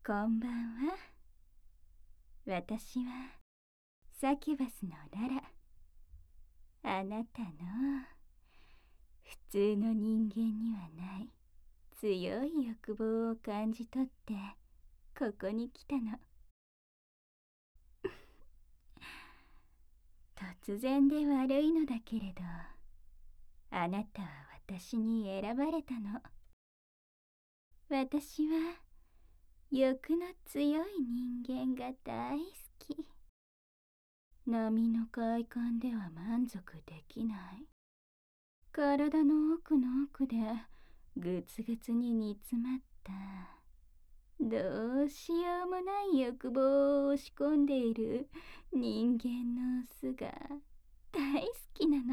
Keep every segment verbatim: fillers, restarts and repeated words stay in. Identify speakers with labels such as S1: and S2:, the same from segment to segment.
S1: こんばんは。私はサキュバスのララ。あなたの普通の人間にはない強い欲望を感じ取ってここに来たの。突然で悪いのだけれど、あなたは私に選ばれたの。私は欲の強い人間が大好き。波の快感では満足できない。体の奥の奥でぐつぐつに煮詰まったどうしようもない欲望を押し込んでいる人間のオスが大好きなの。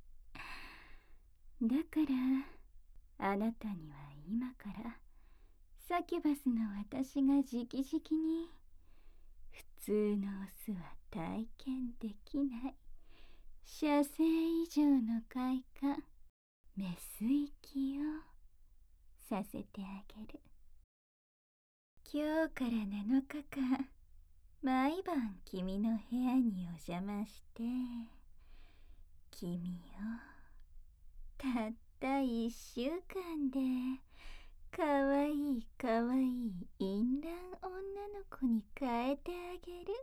S1: だからあなたには今からサキュバスの私が直々に普通のオスは体験できない射精以上の快感、メス息をさせてあげる。今日からなのかかん、毎晩君の部屋にお邪魔して君をたった一週間でかわいいかわいい淫乱女の子に変えてあげる。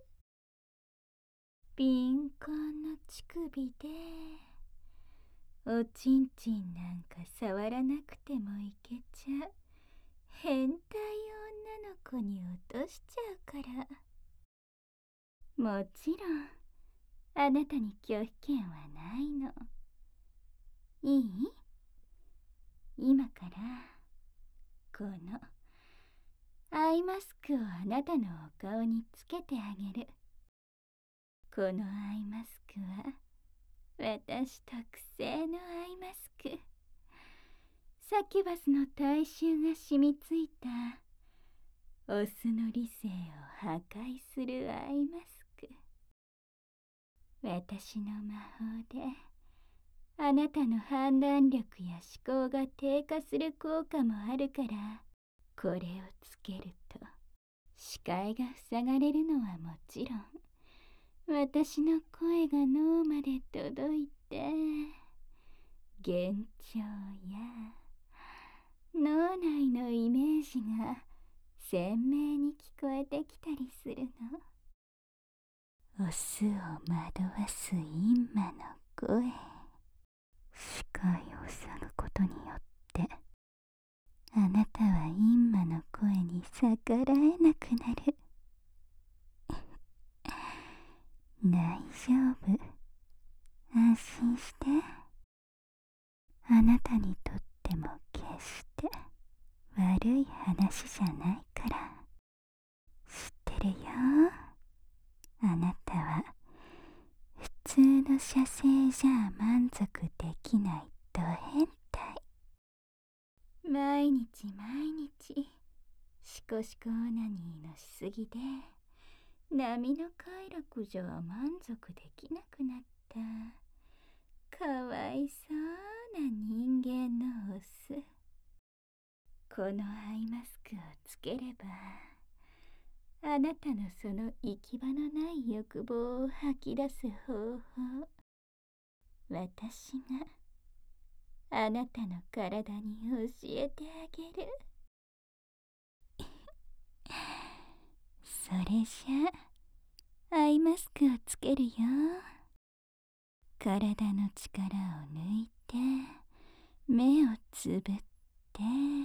S1: 敏感な乳首でおちんちんなんか触らなくてもいけちゃう変態女の子に落としちゃうから。もちろんあなたに拒否権はないの。いい？今からこのアイマスクをあなたのお顔につけてあげる。このアイマスクは私特製のアイマスク。サキュバスの体臭が染みついたオスの理性を破壊するアイマスク。私の魔法であなたの判断力や思考が低下する効果もあるから、これをつけると視界が塞がれるのはもちろん、私の声が脳まで届いて幻聴や脳内のイメージが鮮明に聞こえてきたりするの。オスを惑わす陰魔の声。視界を塞ぐことによってあなたは陰魔の声に逆らえなくなる。大丈夫、安心して。あなたにとっても決して悪い話じゃないから知ってるよ。あなたは普通の射精じゃ満足できないド変態。毎日毎日シコシコオナニーのしすぎで波の快楽じゃ満足できなくなったかわいそうな人間のオス。このアイマスクをつければあなたのその行き場のない欲望を吐き出す方法、私があなたの体に教えてあげる。それじゃアイマスクをつけるよ。体の力を抜いて目をつぶって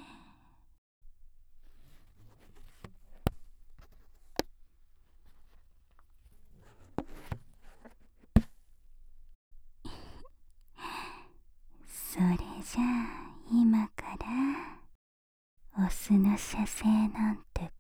S1: それじゃあ今からオスの射精なんて